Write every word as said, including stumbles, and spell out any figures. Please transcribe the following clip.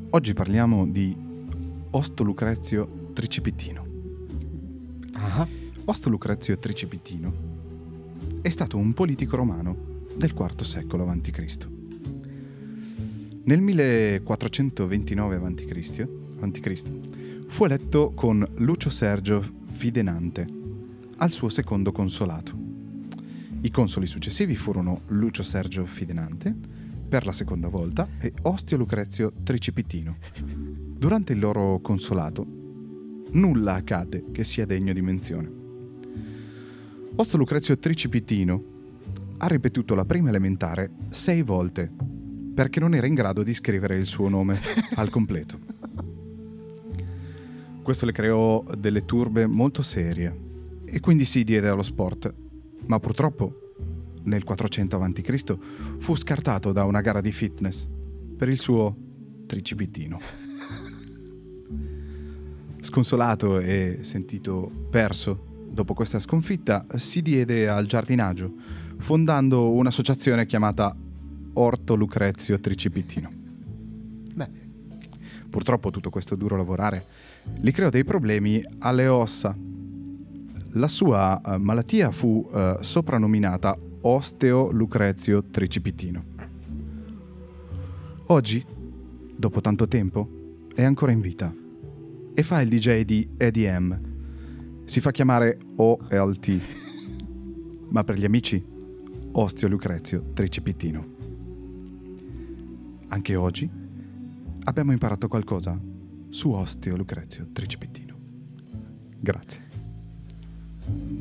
Oggi parliamo di Osto Lucrezio Tricipitino. Ah. Osto Lucrezio Tricipitino è stato un politico romano del quarto secolo avanti Cristo. Nel millequattrocentoventinove avanti Cristo fu eletto con Lucio Sergio Fidenante al suo secondo consolato. I consoli successivi furono Lucio Sergio Fidenante per la seconda volta e Ostio Lucrezio Tricipitino. Durante il loro consolato nulla accade che sia degno di menzione. Osto Lucrezio Tricipitino ha ripetuto la prima elementare sei volte perché non era in grado di scrivere il suo nome al completo. Questo le creò delle turbe molto serie e quindi si diede allo sport, ma purtroppo nel quattrocento avanti Cristo fu scartato da una gara di fitness per il suo tricipitino. Sconsolato e sentito perso dopo questa sconfitta, si diede al giardinaggio, fondando un'associazione chiamata Orto Lucrezio Tricipitino. Beh, purtroppo tutto questo duro lavorare gli creò dei problemi alle ossa. La sua uh, malattia fu uh, soprannominata Osteo Lucrezio Tricipitino. Oggi, dopo tanto tempo, è ancora in vita e fa il D J di E D M. Si fa chiamare O L T, ma per gli amici Osteo Lucrezio Tricipitino. Anche oggi abbiamo imparato qualcosa su Osteo Lucrezio Tricipitino. Grazie.